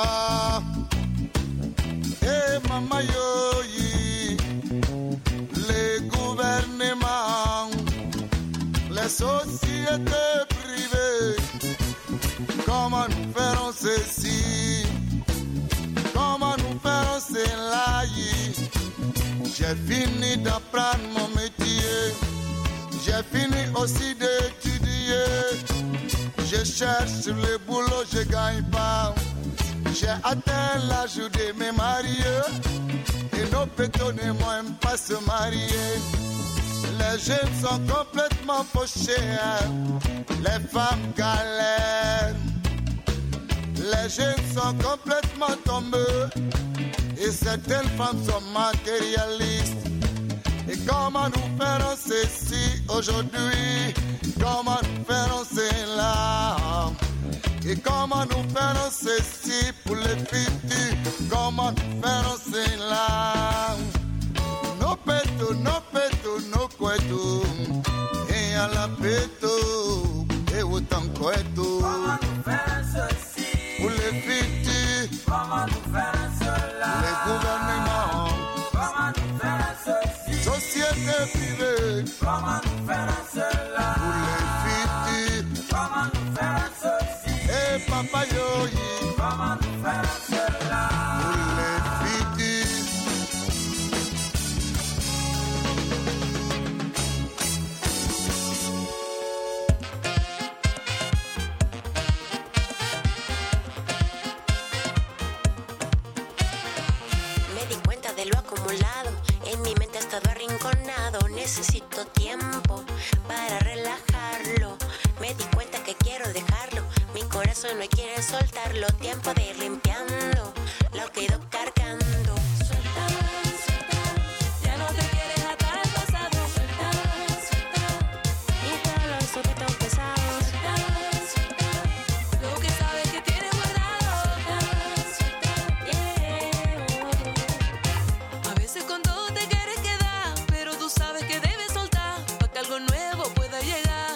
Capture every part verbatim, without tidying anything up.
pas. Et maman yoyi, les gouvernements, les sociétés privées, comment nous ferons ceci? Comment nous ferons cela? J'ai fini d'apprendre mon métier, j'ai fini aussi d'étudier. Je cherche le boulot, je gagne pas. J'ai atteint l'âge de me marier et nos pétos ne m'aiment pas se marier. Les jeunes sont complètement fauchés, les femmes galèrent. Les jeunes sont complètement tombés et certaines femmes sont matérialistes. Et comment nous ferons ceci aujourd'hui? Comment nous ferons cela? Et comment nous ferons ceci pour les futurs? Comment nous ferons cela? Nos pétos, nos pétos, nos couetos, et à la péto, et autant couetos. Comment nous ferons ceci? Pour les futurs, comment nous ferons cela? Les gouvernements, comment nous ferons ceci? Société privée, comment nous ferons cela? Pour les futurs, comment nous ferons ceci? Et papa yoyi, comment nous ferons cela? Pour les futurs. Necesito tiempo para relajarlo. Me di cuenta que quiero dejarlo. Mi corazón no quiere soltarlo. Tiempo de ir limpiando lo que he ido cargando. Suelta, suelta. Ya no te quieres atar al pasado. Suelta, suelta. Quita los objetos pesados. Suelta, suelta. Lo que sabes que tienes guardado. Suelta, suelta. Yeah. A veces con todo te quieres quedar, pero tú sabes que debes soltar para que algo nuevo pueda llegar.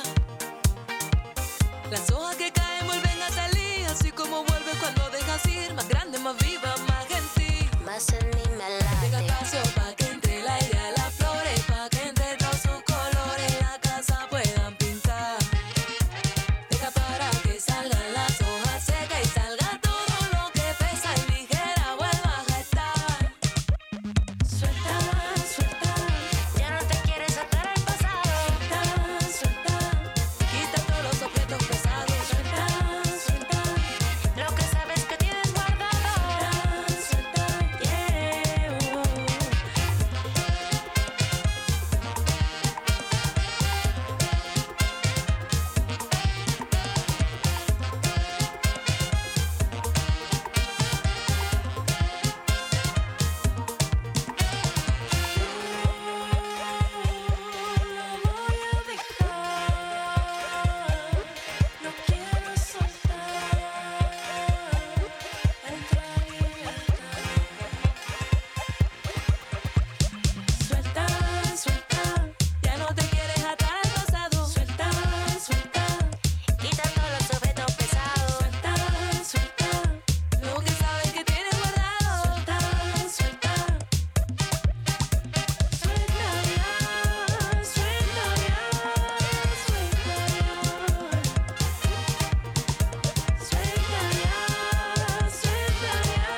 Las hojas que caen vuelven a salir, así como vuelve cuando dejas ir. Más grande, más viva, más gentil. Más en mí me late. Deja espacio para que entre el aire a las flores, para que entre todos sus colores la casa puedan pintar. Deja para que salgan las hojas secas y salga todo lo que pesa y ligera vuelva a estar. Suelta, suelta. Ya no te quieres atar al pasado. Suelta, suelta. Quita todos los objetos pesados. Suelta, suelta. Lo que sabes que tienes guardado. Suelta, suelta. Yeah. No quiero soltar entrar en libertad. Suelta, suelta. Ya no te quieres atar al pasado. Suelta, suelta. Quita todos los objetos pesados. Suelta, suelta. Lo que sabes que tienes guardado. Suelta, suelta. Suelta ya, suelta ya, suelta ya. Suelta ya, suelta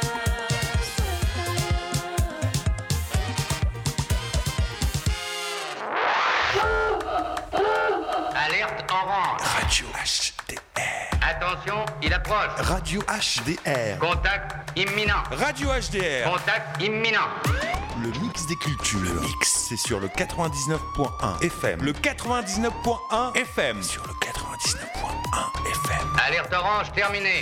ya, Alerte orange. Radio H D R. Attention, il approche. Radio H D R. Contact imminent. Radio H D R. Contact imminent. Le mix des cultures. Le mix, c'est sur le quatre-vingt-dix-neuf point un F M. Le quatre-vingt-dix-neuf point un F M. Sur le quatre-vingt-dix-neuf point un F M. Alerte orange terminée.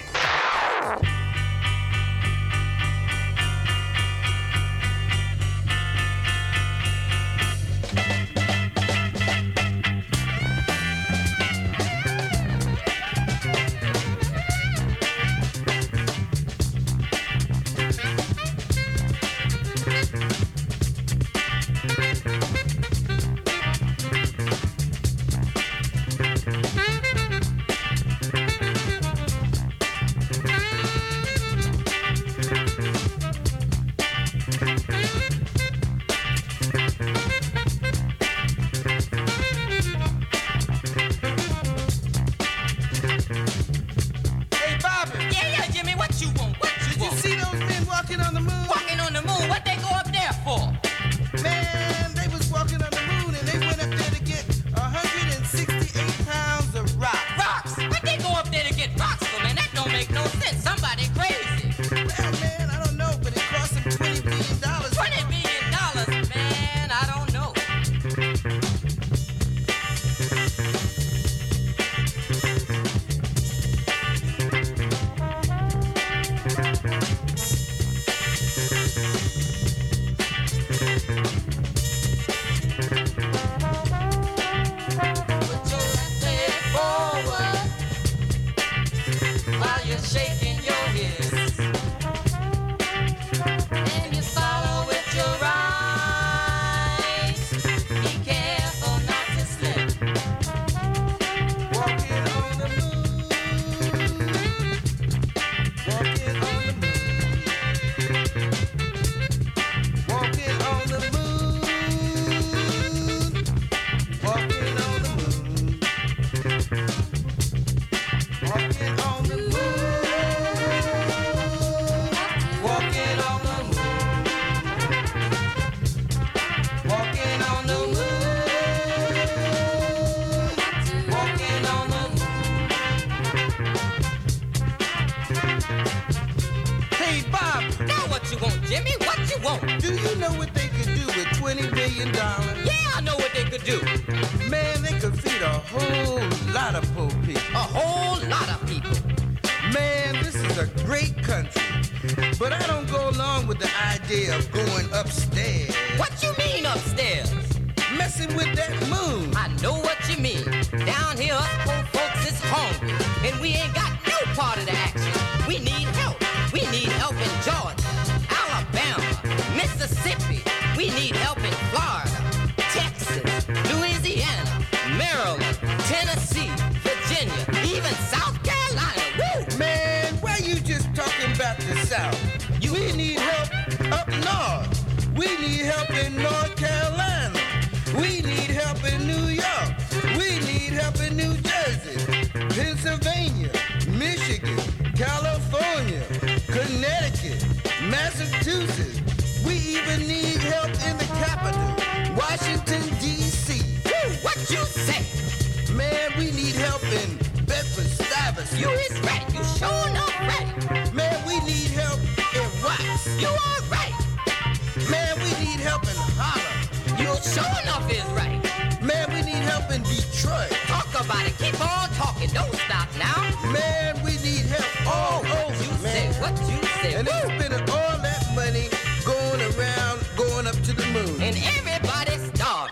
do? Man, they could feed a whole lot of poor people. A whole lot of people. Man, this is a great country. But I don't go along with the idea of going upstairs. What you mean upstairs? Messing with that moon. I know what you mean. Down here, us poor folks is hungry. And we ain't got no part of the action. We need help. We need help in Georgia, Alabama, Mississippi. We need help in Florida, Texas, Louisiana, Maryland, Tennessee, Virginia, even South Carolina. Woo! Man, why you just talking about the South? You we need help up north. We need help in North Carolina. We need help in New York. We need help in New Jersey, Pennsylvania, Michigan, California, Connecticut, Massachusetts. We even need help in the capital, Washington, D C Woo! What you say? Man, we need help in Bedford-Stuyvesant. You is right. You sure not right. Man, we need help in Watts. You are right. Man, we need help in Harlem. You sure enough is right. Man, we need help in Detroit. Talk about it. Keep on talking. Don't stop now. Man, we need help all What over, you man. say? What you say? And they're Woo! spending all that money going around, going up to the moon. And everybody's starving.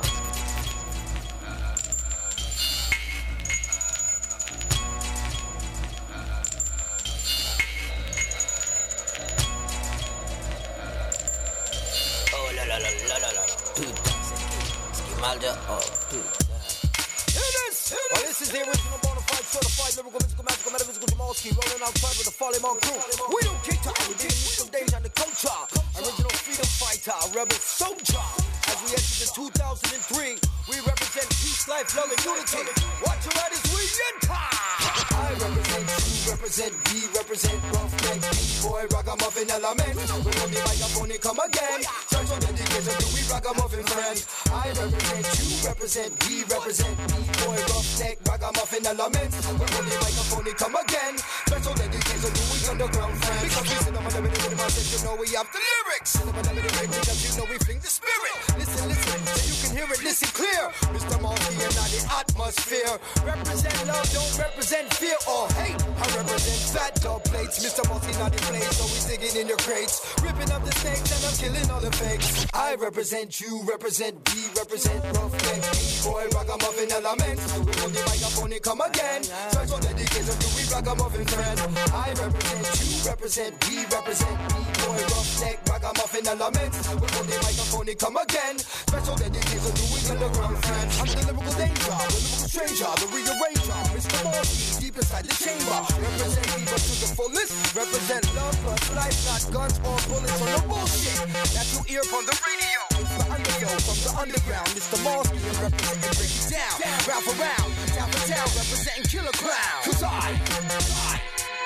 Oh la la la la la la. Puta, Esquimalda, oh puta. Well, this is the original bona fide, certified, lyrical, mystical, magical, metaphysical, Jamalski, rolling outside with the Follimon crew. We don't cater, we didn't use some days on the culture. Original freedom fighter, rebel soldier. As we enter the two thousand three, we represent peace, life, love, and unity. Watch your right as we enter. I represent you, represent we, represent roughneck, B-boy, ragamuffin element. We on the microphone, it come again. Search on dedication to we ragamuffin friends. I represent you, represent we, represent B-boy, roughneck, ragamuffin element. We on the microphone, it come again. Search on dedication to we underground friends. Because we sit on the minute with the you know we have the lyrics. Sit on the minute because you know we fling the spirit. Listen, listen, so you can hear it, listen clear. Mister Monkey and not the atmosphere. Represent love, don't represent fear or hate. I represent fat dog plates. Mister Monkey not in place, so we digging in your crates. Ripping up the snakes and I'm killing all the fakes. I represent you, represent we, represent roughneck, B-boy, ragamuffin element. We on the microphone, it come again. Search on dedication to we ragamuffin friend. I represent you, represent we, represent B-boy, roughneck, ragamuffin element. We on the microphone, it come again. Special dedication to we underground friends. I'm the lyrical danger, the lyrical stranger, the rearranger, Mister Monkey, deep inside the chamber. Represent evil to the fullest. Represent love plus life, not guns or bullets or no bullshit that you hear from the radio. It's the undergo from the underground. Mister Monkey and representing break it down. Round for round, town for town, representing Killer Clown. Cause I, I,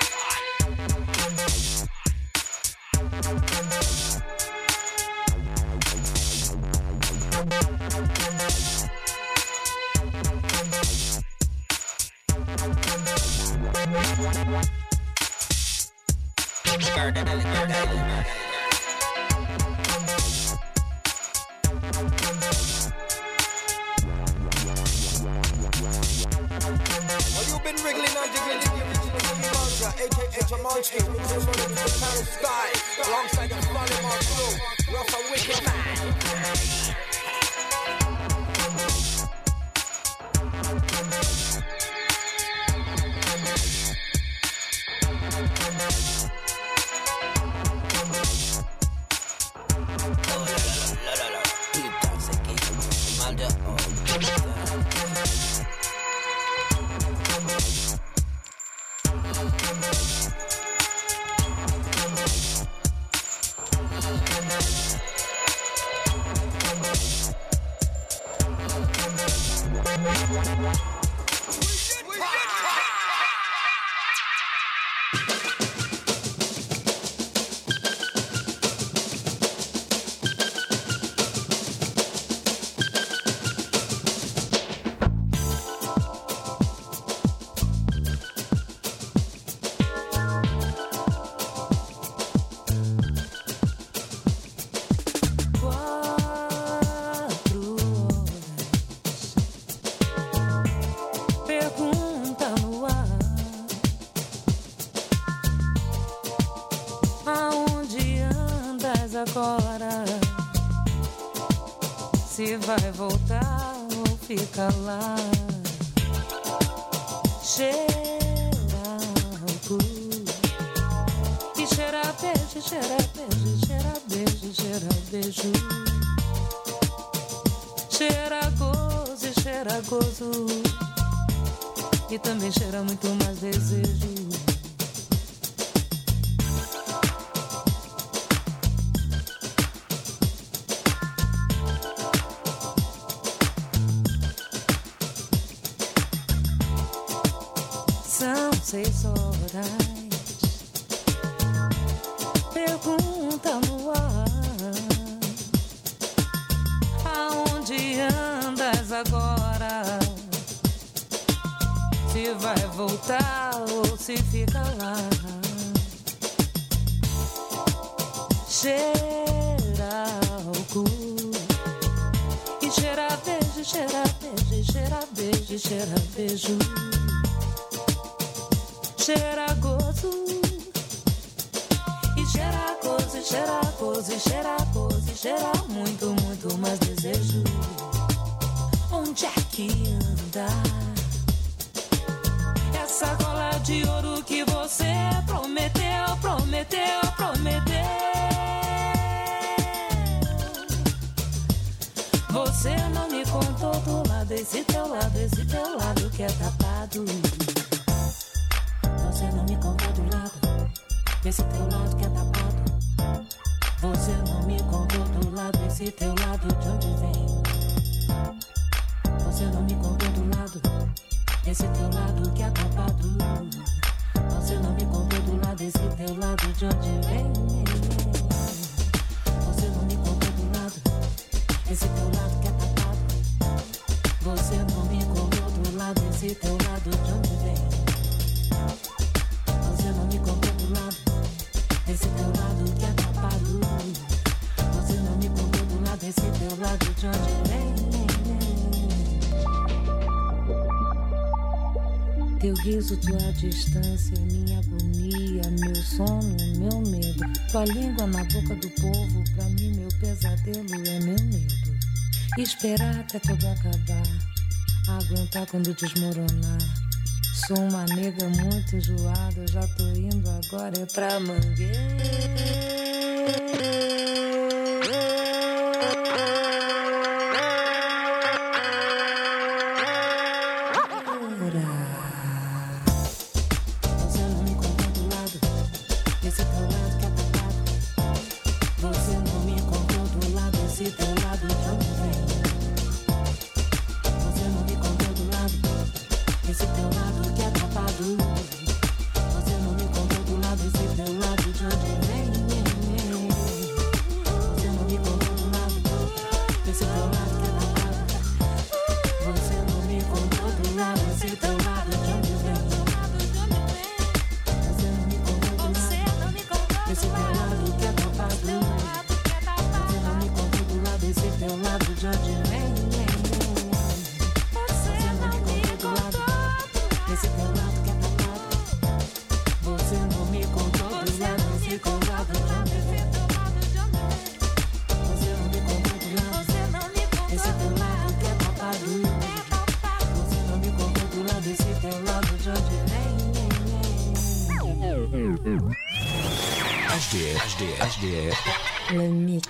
well, you've been wriggling and jiggling in the original Jimmy Manja, aka Jamalski, which is running the Paris sky, alongside the Follimon crew, rough and wicked man. Quatro horas agora se vai voltar ou fica lá. Cheira álcool e cheira beijo, cheira beijo, cheira beijo, cheira beijo. Cheira gozo e cheira gozo e também cheira muito mais desejo. São seis horas, pergunta no ar, aonde andas agora? Se vai voltar ou se fica lá. Cheira álcool e cheira beijo, cheira beijo, cheira beijo, cheira beijo. Cheira gozo e cheira gozo, e cheira gozo, e cheira gozo, e cheira muito, muito mais desejo. Onde é que anda essa gola de ouro que você prometeu, prometeu, prometeu? Você não me contou do lado, esse teu lado, esse teu lado que é tapado. Você não me contou do lado, esse teu lado que é tapado. Você não me contou do lado, esse teu lado de onde vem. Você não me contou do lado, esse teu lado que é tapado. Você não me contou do lado, esse teu lado de onde vem. Você não me contou do lado, esse teu lado que é tapado. Você não me contou do lado, esse teu lado de onde vem. Você não me contou do lado, esse teu lado que é tapado. Você não me contou do lado, esse teu lado de onde vem. Teu riso, tua distância, minha agonia, meu sono, meu medo. Tua língua na boca do povo, pra mim meu pesadelo é meu medo. Esperar até tudo acabar, aguentar quando desmoronar. Sou uma nega muito enjoada, eu já tô indo agora é pra Mangueira. Você não me contou do lado, esse teu lado que é tapado. Você não me contou do lado, esse teu lado de onde vem. Você não me contou do lado, esse teu lado que é tapado. Você não me contou do lado, esse teu lado de onde vem. Você não me contou do lado, esse teu lado que é tapado. Você não me contou do lado, esse teu lado de onde vem. Você não me contou do lado, esse teu lado que é tapado. Você não me contou do lado, esse teu lado de onde vem. Você não me contou do lado, esse teu lado que é tapado. Você não me contou do lado, esse teu lado de onde vem. Você não me contou do lado, esse teu lado que é tapado. Você não me contou do lado, esse teu lado de onde vem. H D H D H D Le mix.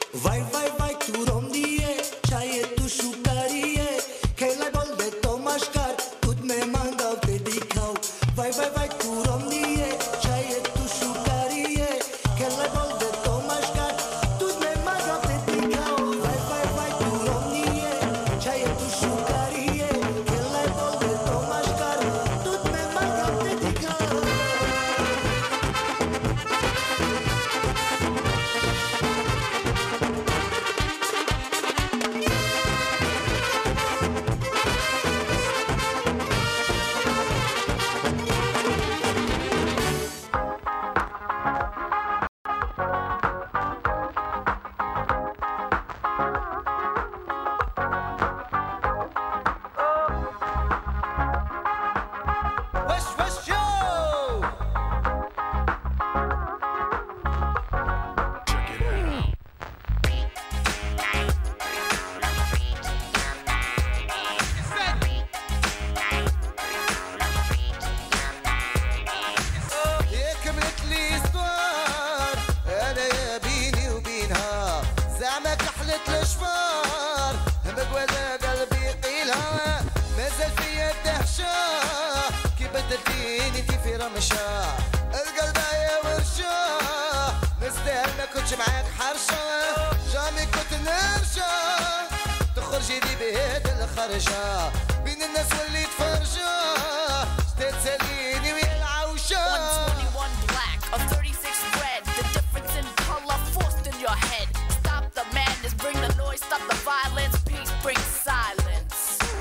Vai, vai, vai, tu romdie, čaje tu šukarije, kaj najbolj de to maškar, tud me mangal te dikau. Vai, vai, vai, tu romdie, čaje tu šukarije, kaj najbolj de to maškar, tud me mangal te dikau. Vai, vai, vai, tu romdie, čaje tu šukarije, kaj najbolj de to maškar, tud me mangal te dikau. West, West, yo! يا كملت لي صغار انا يا بيني وبينها زعما كحلت الشفار مقولة قلبي قيلها مازال فيا الدهشة كي بدلتيني انتي في رمشة القلب يا ورشة نستاهل ما كنتش معاك حرشة جامي كنت نرجع تخرجي لي بهاد الخرجة بين الناس وليت فرجة شتات ساليني ويا العوشة one twenty-one black, a thirty-six red. The difference in color forced in your head. Stop the madness, bring the noise, stop the violence. Peace brings silence.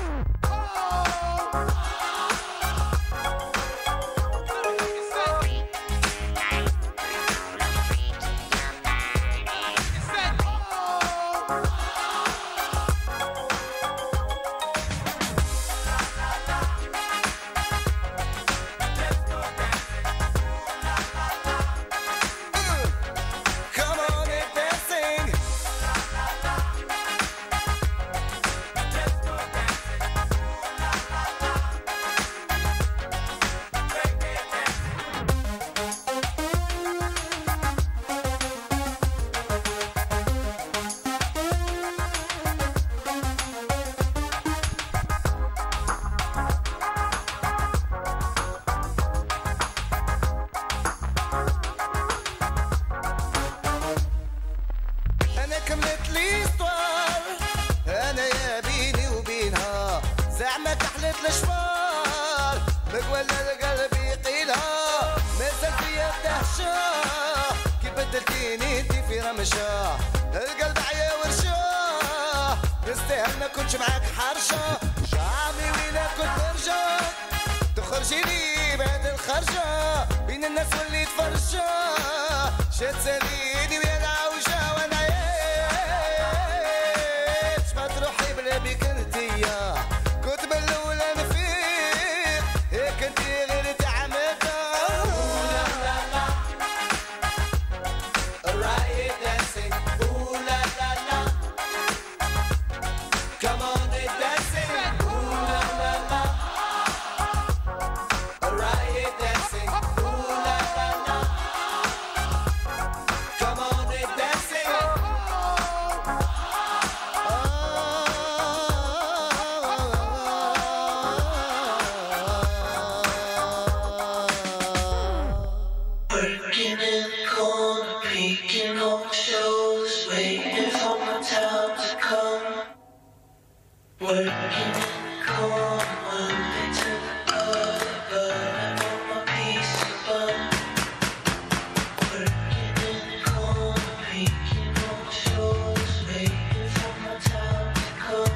Come on and dancing. أنا كملت لي سطوار أنا يا بيني وبينها زعما كحلت الشفار مقولة القلب يقيلها مازال فيا الدهشة كي بدلتيني انتي في رمشة القلب عيا ورشة نستاهل ما كنتش معاك حرشة شعبي وين كنت نرجع تخرجي لي بعد الخرجة بين الناس وليت فرجة شات ساليني ويا العوجة وانا عايش ما تروحي بلا بيك انتيا كنت من الاول نفيق هيك انتي غير تعمدها Riot dancing, ooh la la la. Come on and dancing, ooh la la la. Riot dancing, ooh la la la. Come on and dancing. Working in the corner, peeking on shows, waiting for my time to come. Working in the corner, Monday to the but I want my piece of bun. Working in the corner, peeking on shows, waiting for my time to come.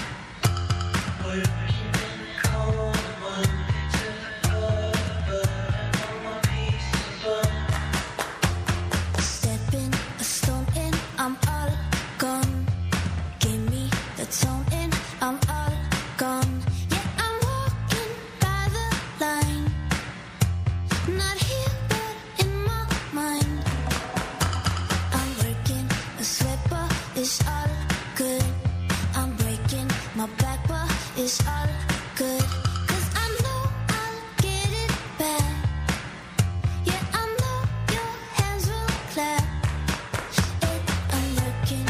Working in the corner, Monday to the but I want my piece of bun. Stepping, a stone in, I'm all gone. Give me the tone in, I'm all gone. Yeah, I'm walking by the line. Not here, but in my mind. I'm working a sweat, but it's all good. I'm breaking my back, but it's all good. 'Cause I know I'll get it back. Yeah, I know your hands will clap. It, I'm working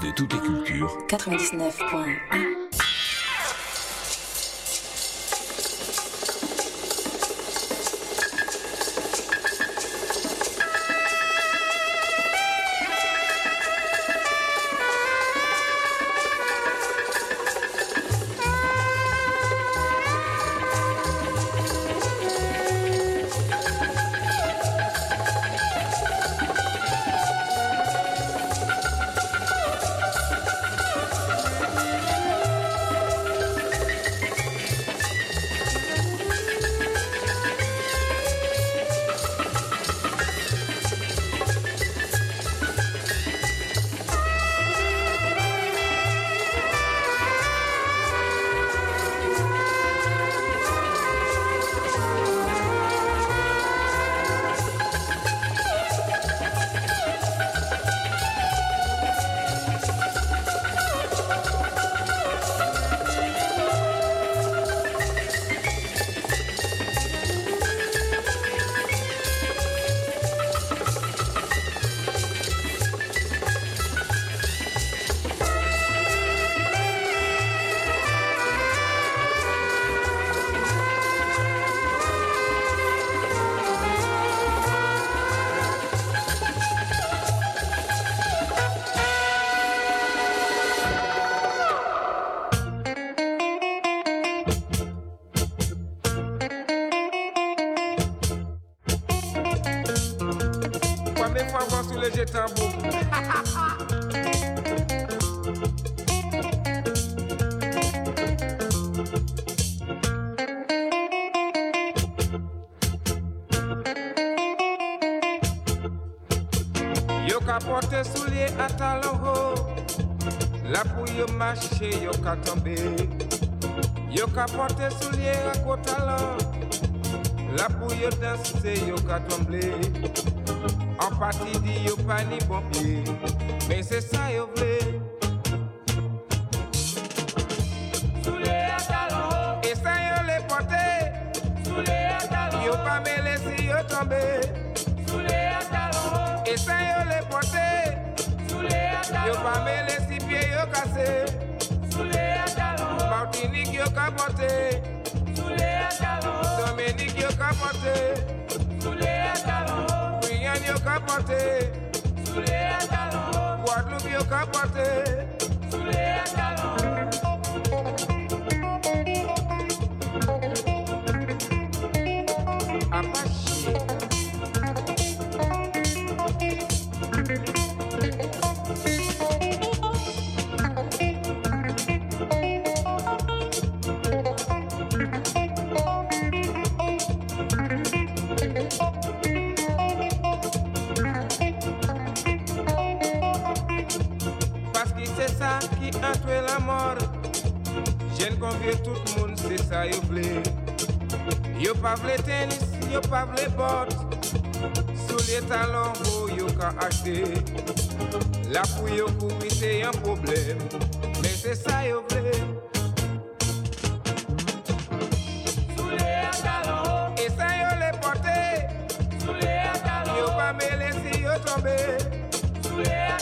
de toutes les cultures. quatre-vingt-dix-neuf point un. Yo ka porte soulier à talon haut, la pou yo marcher yo ka tomber. Yo ka porte soulier à talon, la pou yo danser yo ka tomber. En partie dit yo pas ni bon pied, mais c'est ça yo vle. Soulier à talon haut, et ça yo les porte. Soulier à talon haut, yo pas mêler si yo tomber. Soulier à talon haut, et ça yo les porte. Soulier à talon haut, yo pas mêler si pieds yo cassé. Soulier à talon haut, Martinique yo ka porte. Soulier à talon haut, Dominique yo ka porte. Soulier à talon haut, Guyane yo ka porte. Soulier à talon haut, Guadeloupe yo ka porte. Soulier à talon haut. Entre la mort, j'aime convier tout le monde, c'est ça yo vle. Yo pas vle tennis, yo pas vle bottes. Sous les talons haut yo ka acheter. La pou yo couvrir c'est un problème, mais c'est ça yo vle. Sous les talons haut, et ça yo les porter. Sous les talons, yo pas mêler si yo tomber. Sous les